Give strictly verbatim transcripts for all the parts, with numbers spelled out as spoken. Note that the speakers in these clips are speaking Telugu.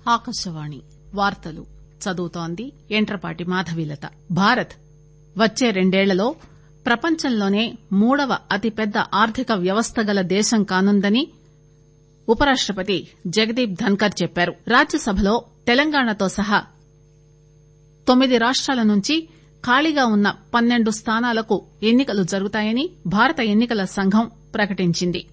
ఆకాశవాణి వార్తలు చదువుతోంది యంట్రపాటి మాధవీలత. భారత్ వచ్చే రెండేళ్లలో ప్రపంచంలోనే మూడవ అతిపెద్ద ఆర్థిక వ్యవస్థ గల దేశం కానుందని ఉపరాష్టపతి జగదీప్ ధన్కర్ చెప్పారు. రాజ్యసభలో తెలంగాణతో సహా తొమ్మిది రాష్టాల నుంచి ఖాళీగా ఉన్న పన్నెండు స్థానాలకు ఎన్నికలు జరుగుతాయని భారత ఎన్నికల సంఘం ప్రకటించింది.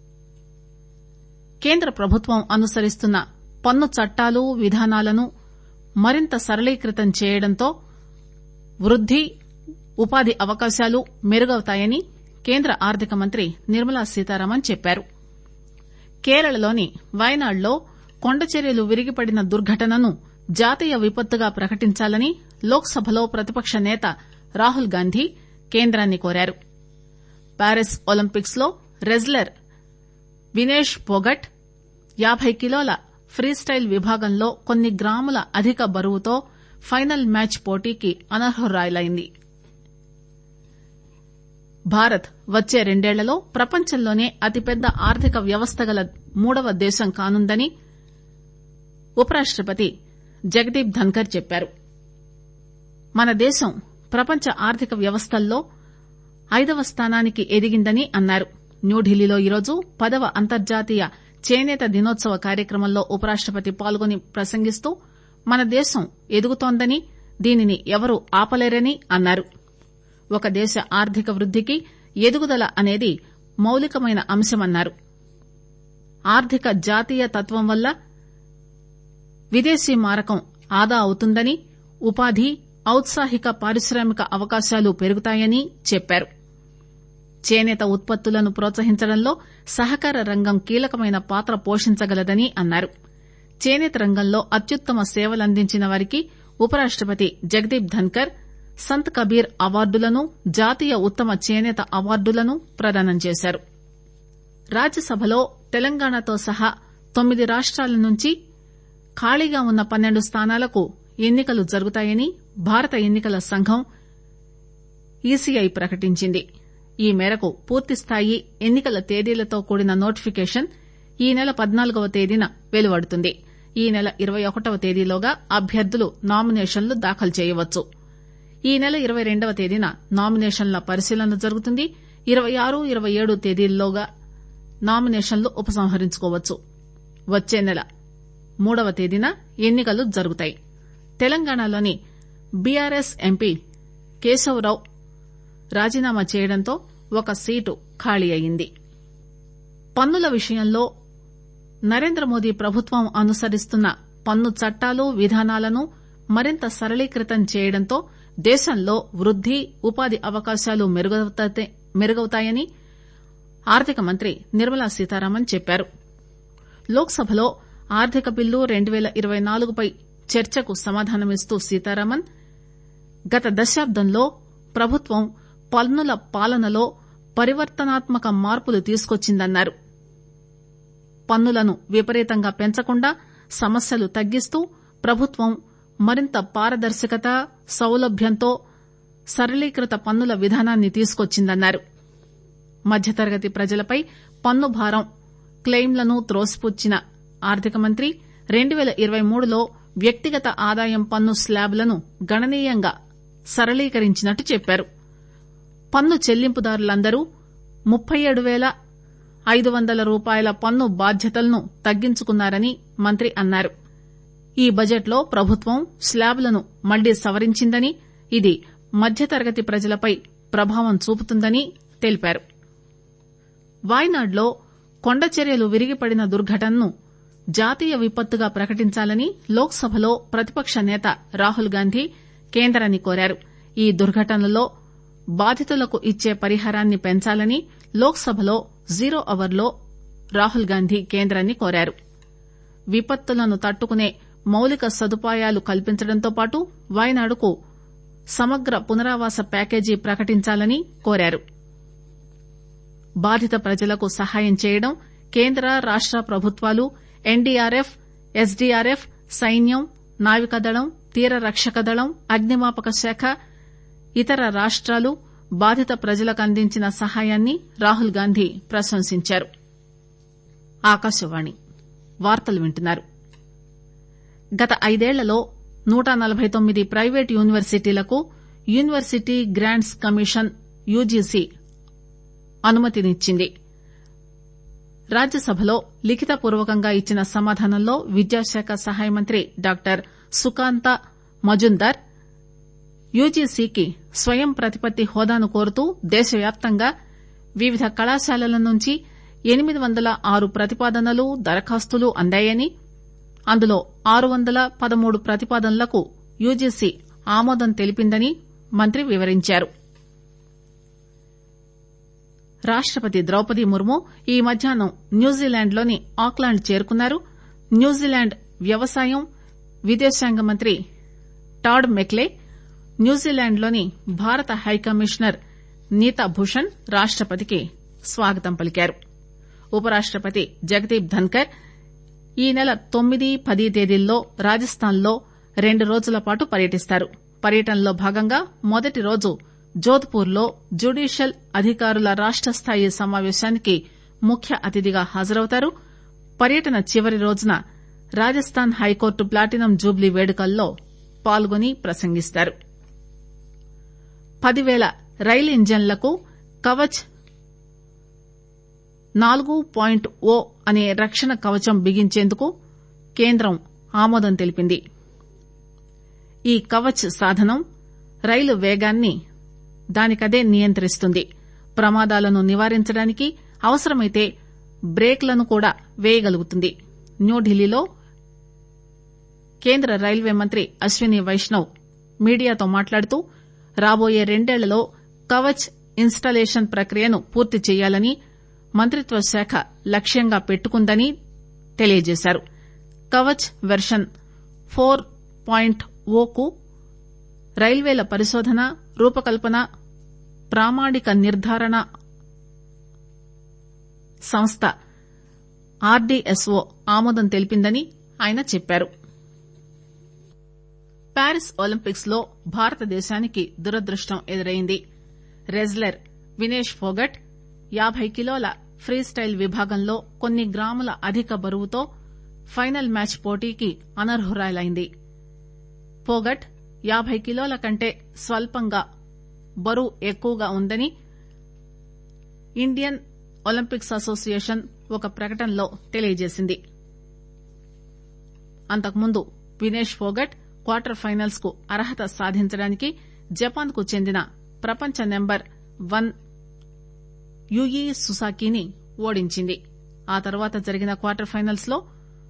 కేంద్ర ప్రభుత్వం అనుసరిస్తున్న పన్ను చట్టాలు విధానాలను మరింత సరళీకృతం చేయడంతో వృద్ది ఉపాధి అవకాశాలు మెరుగవుతాయని కేంద్ర ఆర్థిక మంత్రి నిర్మలా సీతారామన్ చెప్పారు. కేరళలోని వయనాడ్లో కొండచర్యలు విరిగిపడిన దుర్ఘటనను జాతీయ విపత్తుగా ప్రకటించాలని లోక్ సభలో ప్రతిపక్ష నేత రాహుల్ గాంధీ కేంద్రాన్ని కోరారు. ప్యారిస్ ఒలింపిక్స్ లో రెజ్లర్ వినేష్ పోగట్ యాబై కిలోల ఫ్రీస్టైల్ విభాగంలో కొన్ని గ్రాముల అధిక బరువుతో ఫైనల్ మ్యాచ్ పోటీకి అనర్హురాలైంది. భారత్ వచ్చే రెండేళ్లలో ప్రపంచంలోనే అతిపెద్ద ఆర్థిక వ్యవస్థ గల మూడవ దేశం కానుందని ఉపరాష్టపతి జగదీప్ ధన్కర్ చెప్పారు. మన దేశం ప్రపంచ ఆర్థిక వ్యవస్థల్లో ఐదవ స్థానానికి ఎదిగిందని అన్నారు. న్యూఢిల్లీలో ఈరోజు పదవ అంతర్జాతీయ చేనేత దినోత్సవ కార్యక్రమంలో ఉపరాష్టపతి పాల్గొని ప్రసంగిస్తూ మన దేశం ఎదుగుతోందని దీనిని ఎవరూ ఆపలేరని అన్నారు. ఒక దేశ ఆర్థిక వృద్దికి ఎదుగుదల అనేది మౌలికమైన అంశమన్నారు. ఆర్థిక జాతీయ తత్వం వల్ల విదేశీ మారకం ఆదా అవుతుందని, ఉపాధి, ఔత్సాహిక పారిశ్రామిక అవకాశాలు పెరుగుతాయని చెప్పారు. చేనేత ఉత్పత్తులను ప్రోత్సహించడంలో సహకార రంగం కీలకమైన పాత్ర పోషించగలదని అన్నారు. చేనేత రంగంలో అత్యుత్తమ సేవలందించిన వారికి ఉపరాష్టపతి జగదీప్ ధన్కర్ సంత్ కబీర్ అవార్డులను, జాతీయ ఉత్తమ చేనేత అవార్డులను ప్రదానం చేశారు. రాజ్యసభలో తెలంగాణతో సహా తొమ్మిది రాష్టాల నుంచి ఖాళీగా ఉన్న పన్నెండు స్థానాలకు ఎన్నికలు జరుగుతాయని భారత ఎన్నికల సంఘం ఈసీఐ ప్రకటించింది. ఈ మేరకు పూర్తిస్థాయి ఎన్నికల తేదీలతో కూడిన నోటిఫికేషన్ ఈ నెల పద్నాలుగవ తేదీన వెలువడుతుంది. ఈ నెల ఇరవై ఒకటవ తేదీలోగా అభ్యర్థులు నామినేషన్లు దాఖలు చేయవచ్చు. ఈ నెల ఇరవై రెండవ తేదీన నామినేషన్ల పరిశీలన జరుగుతుంది. ఇరవై ఆరు ఇరవై ఏడు తేదీల్లోగా నామినేషన్లు ఉపసంహరించుకోవచ్చు. వచ్చే నెల మూడవ తేదీన ఎన్నికలు జరుగుతాయి. తెలంగాణలోని బీఆర్ఎస్ ఎంపీ కేశవరావు రాజీనామా చేయడంతో ఒక సీటు ఖాళీ అయింది. పన్నుల విషయంలో నరేంద్ర మోదీ ప్రభుత్వం అనుసరిస్తున్న పన్ను చట్టాలు విధానాలను మరింత సరళీకృతం చేయడంతో దేశంలో వృద్ది ఉపాధి అవకాశాలు మెరుగవుతాయని ఆర్థిక మంత్రి నిర్మలా సీతారామన్ చెప్పారు. లోక్ సభలో ఆర్థిక బిల్లు రెండు పేల ఇరవై నాలుగుపై చర్చకు సమాధానమిస్తూ సీతారామన్ గత దశాబ్దంలో ప్రభుత్వం పన్నుల పాలనలో పరివర్తనాత్మక మార్పులు తీసుకొచ్చిందన్నారు. పన్నులను విపరీతంగా పెంచకుండా సమస్యలు తగ్గిస్తూ ప్రభుత్వం మరింత పారదర్శకత, సౌలభ్యంతో సరళీకృత పన్నుల విధానాన్ని తీసుకొచ్చిందన్నారు. మధ్యతరగతి ప్రజలపై పన్ను భారం క్లెయిమ్లను త్రోసిపుచ్చిన ఆర్థిక మంత్రి రెండు పేల ఇరవై మూడులో వ్యక్తిగత ఆదాయం పన్ను స్లాబ్లను గణనీయంగా సరళీకరించినట్టు చెప్పారు. పన్ను చెల్లింపుదారులందరూ ముప్పై ఏడు పేల ఐదు వందల రూపాయల పన్ను బాధ్యతలను తగ్గించుకున్నారని మంత్రి అన్నారు. ఈ బడ్జెట్లో ప్రభుత్వం స్లాబ్లను మళ్లీ సవరించిందని, ఇది మధ్యతరగతి ప్రజలపై ప్రభావం చూపుతుందని తెలిపారు. వాయనాడ్లో కొండచర్యలు విరిగిపడిన దుర్ఘటనను జాతీయ విపత్తుగా ప్రకటించాలని లోక్ సభలో ప్రతిపక్ష నేత రాహుల్ గాంధీ కేంద్రాన్ని కోరారు. ఈ దుర్ఘటనలో బాధితులకు ఇచ్చే పరిహారాన్ని పెంచాలని లోక్ సభలో జీరో అవర్లో రాహుల్ గాంధీ కేంద్రాన్ని కోరారు. విపత్తులను తట్టుకునే మౌలిక సదుపాయాలు కల్పించడంతో పాటు వాయనాడుకు సమగ్ర పునరావాస ప్యాకేజీ ప్రకటించాలని కోరారు. బాధిత ప్రజలకు సహాయం చేయడం కేంద్ర రాష్ట ప్రభుత్వాలు, ఎన్డీఆర్ఎఫ్, ఎస్డీఆర్ఎఫ్, సైన్యం, నావికాదళం, తీర రక్షక దళం, అగ్నిమాపక శాఖ, ఇతర రాష్టాలు బాధిత ప్రజలకు అందించిన సహాయాన్ని రాహుల్ గాంధీ ప్రశంసించారు. ఆకాశవాణి వార్తలు వింటున్నారు. గత ఐదేళ్లలో నూట నలబై తొమ్మిది ప్రైవేటు యూనివర్సిటీలకు యూనివర్సిటీ గ్రాంట్స్ కమిషన్ యూజీసీ అనుమతినిచ్చింది. రాజ్యసభలో లిఖితపూర్వకంగా ఇచ్చిన సమాధానంలో విద్యాశాఖ సహాయ మంత్రి డాక్టర్ సుకాంత మజుందార్ యూజీసీకి స్వయం ప్రతిపత్తి హోదాను కోరుతూ దేశవ్యాప్తంగా వివిధ కళాశాలల నుంచి ఎనిమిది వందల ఆరు ప్రతిపాదనలు దరఖాస్తులు అందాయని, అందులో ఆరు వందల పదమూడు ప్రతిపాదనలకు యూజీసీ ఆమోదం తెలిపిందని మంత్రి వివరించారు. రాష్టపతి ద్రౌపది ముర్ము ఈ మధ్యాహ్నం న్యూజిలాండ్లోని ఆక్లాండ్ చేరుకున్నారు. న్యూజిలాండ్ వ్యవసాయం, విదేశాంగ మంత్రి టాడ్ మెక్లే, న్యూజిలాండ్లోని భారత హైకమిషనర్ నీతా భూషణ్ రాష్టపతికి స్వాగతం పలికారు. ఉపరాష్టపతి జగదీప్ ధన్కర్ ఈ నెల తొమ్మిది పది తేదీల్లో రాజస్థాన్లో రెండు రోజుల పాటు పర్యటిస్తారు. పర్యటనలో భాగంగా మొదటి రోజు జోధ్పూర్లో జ్యుడీషియల్ అధికారుల రాష్టస్థాయి సమావేశానికి ముఖ్య అతిథిగా హాజరవుతారు. పర్యటన చివరి రోజున రాజస్థాన్ హైకోర్టు ప్లాటినం జూబ్లీ వేడుకల్లో పాల్గొని ప్రసంగిస్తారు. పదివేల రైలు ఇంజన్లకు కవచ్ నాలుగు పాయింట్ ఓ అనే రక్షణ కవచం బిగించేందుకు కేంద్రం ఆమోదం తెలిపింది. ఈ కవచ్ సాధనం రైలు వేగాన్ని దానికదే నియంత్రిస్తుంది. ప్రమాదాలను నివారించడానికి అవసరమైతే బ్రేక్లను కూడా వేయగలుగుతుంది. న్యూఢిల్లీలో కేంద్ర రైల్వే మంత్రి అశ్విని వైష్ణవ్ మీడియాతో మాట్లాడుతూ రాబోయే రెండేళ్లలో కవచ్ ఇన్స్టాలేషన్ ప్రక్రియను పూర్తి చేయాలని మంత్రిత్వ శాఖ లక్ష్యంగా పెట్టుకుందని తెలియజేశారు. కవచ్ వెర్షన్ ఫోర్ పాయింట్ ఓకు రైల్వేల పరిశోధన, రూపకల్పన, ప్రామాణిక నిర్ధారణ సంస్థ ఆర్డీఎస్ఓ ఆమోదం తెలిపిందని ఆయన చెప్పారు. ప్యారిస్ ఒలింపిక్స్ లో భారతదేశానికి దురదృష్టం ఎదురైంది. రెజ్లర్ వినేష్ ఫోగట్ యాబై కిలోల ఫ్రీస్టైల్ విభాగంలో కొన్ని గ్రాముల అధిక బరువుతో ఫైనల్ మ్యాచ్ పోటీకి అనర్హురాలైంది. ఫోగట్ యాబై కిలోల కంటే స్వల్పంగా బరువు ఎక్కువగా ఉందని ఇండియన్ ఒలింపిక్స్ అసోసియేషన్ ఒక ప్రకటనలో తెలియజేసింది. అంతకుముందు వినేష్ ఫోగట్ క్వార్టర్ ఫైనల్స్ కు అర్హత సాధించడానికి జపాన్ కు చెందిన ప్రపంచ నెంబర్ వన్ యుయి సుసాకిని ఓడించింది. ఆ తర్వాత జరిగిన క్వార్టర్ ఫైనల్స్ లో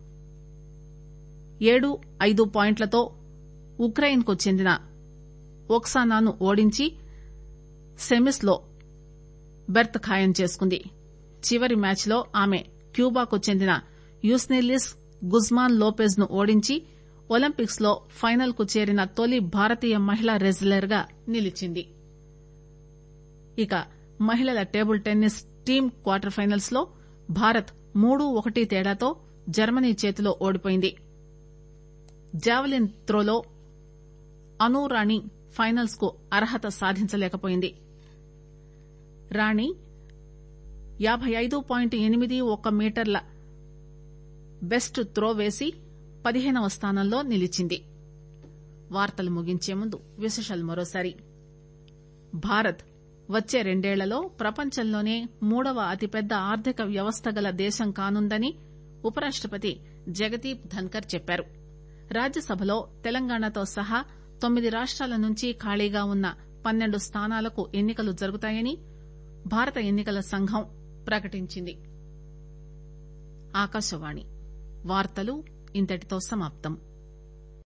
ఏడు ఐదు పాయింట్లతో ఉక్రెయిన్ కు చెందిన ఒక్సానాను ఓడించి సెమీస్ లో బెర్త్ ఖాయం చేసుకుంది. చివరి మ్యాచ్ లో ఆమె క్యూబాకు చెందిన యూస్నిలిస్ గుజ్మాన్ లోపెజ్ ను ఓడించి ఒలింపిక్స్ లో ఫైనల్ కు చేరిన తొలి భారతీయ మహిళా రెజ్లర్ గా నిలిచింది. ఇక మహిళల table tennis team quarter finals లో భారత్ మూడు ఒకటి తేడాతో జర్మనీ చేతిలో ఓడిపోయింది. జావెలిన్ త్రోలో అను రాణి ఫైనల్స్ కు అర్హత సాధించలేకపోయింది. రాణి యాబై ఐదు పాయింట్ ఎనిమిది ఒక్క మీటర్ల బెస్ట్ త్రో వేసి పదిహేనవ స్థానంలో నిలిచింది. వార్తలు ముగించే ముందు విశేషాలు మరోసారి. భారత్ వచ్చే రెండేళ్లలో ప్రపంచంలోనే మూడవ అతిపెద్ద ఆర్థిక వ్యవస్థ గల దేశం కానుందని ఉపరాష్టపతి జగదీప్ ధన్కర్ చెప్పారు. రాజ్యసభలో తెలంగాణతో సహా తొమ్మిది రాష్టాల నుంచి ఖాళీగా ఉన్న పన్నెండు స్థానాలకు ఎన్నికలు జరుగుతాయని భారత ఎన్నికల సంఘం ప్రకటించింది. ఆకాశవాణి వార్తలు ఇంతటితో సమాప్తం.